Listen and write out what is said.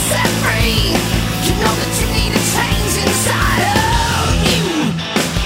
set free. You know that you need a change inside.